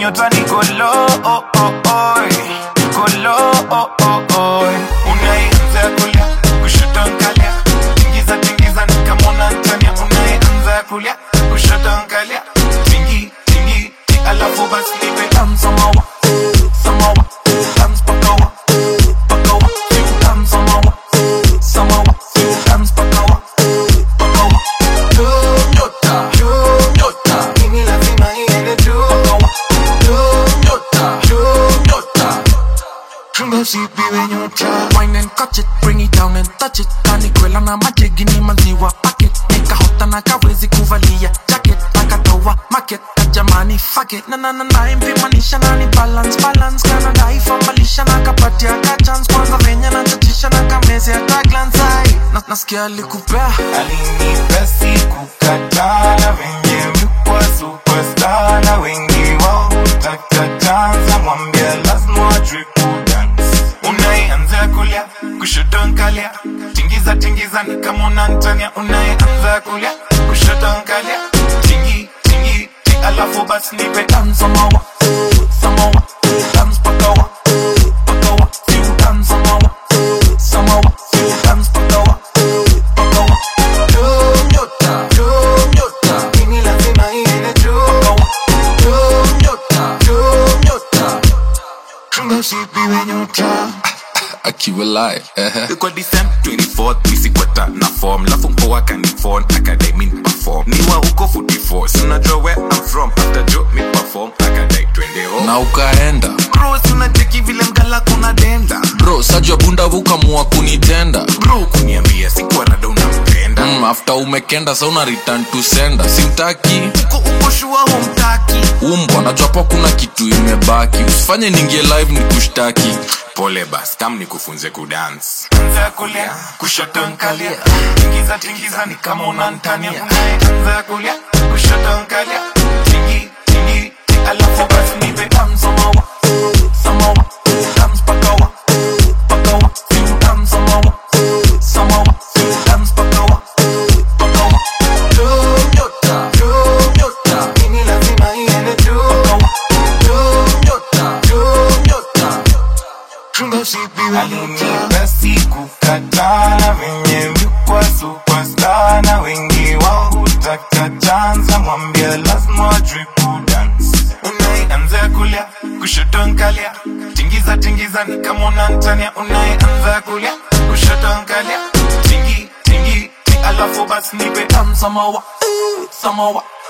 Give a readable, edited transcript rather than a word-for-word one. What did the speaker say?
nyota niko low, oh oh oh, niko low, oh oh oh. Unaanza kulia kushoto angalia, tingiza tingiza nikamona Antania. Unaanza kulia kushoto angalia, tingi tingi alafu basi nipe samawa samawa dance pakawa pakawa dance samawa samawa dance pakawa pakawa nyota mimi lazima iende juu nyota chunga sipiwe nyota. Wine and catch it, bring it down and touch it. Kanikwela na majegi ni maziwa packet. Nika hota na kawezi kuvalia jacket. Nakatoa market na jamani fuck it. Na impimanisha na ni balance kana dai formalisha na kapatia ka chance. Kwanza venye na chachisha na kameze ya taglance. Nasikia alikupea alinipea sikukataa, na venye mkwa superstar na wengi wao hutaka chance. Mwambia lazima wajue kudance. Unaanza kulia kushoto angalia, tingiza tingiza nikamona Antania. Unaanza kulia kushoto angalia, tingi tingi alafu basi nipe dance samawa samawa dance pakawa pakawa dance samawa samawa dance pakawa pakawa nyota mimi lazima iende juu nyota chunga sipiwe nyota. Akiwa live Kwa December 24th nisikweta na form, lafu mpoa kanifon akadai min perform. Niwa uko 44 sinajua where I'm from, after joke mi perform akadai twende home. na ukaenda Bro sunacheki vile mgala kuna denda. bro, sajua bunda vukamua kunitenda Bro kuniambia sikuwa rada unampenda. after umekenda sa una return to sender. Simtaki Uko shua humtaki. umbwa najua pa kuna kitu imebaki. Usifanye ningie live ni kushtaki. Pole bas kam ni kufunze kudance. Anza kulia kushoto angalia, tingiza tingiza ni kama unantania. Anza kulia kushoto angalia, tingi tingi alafu basi nipe dance samawa samawa dance pakawa pakawa dance samawa samawa dance pakawa pakawa nyota mimi lazima iende juu nyota chunga sipiwe alinipea sikukataa, na venye mkwa superstar na wengi wao hutaka chance. Mwambia lazima wajue kudance. Unaanza kulia kushoto angalia, tingiza tingiza nikamona Antania. Unaanza kulia kushoto angalia, tingi tingi alafu basi nipe dance samawa samawa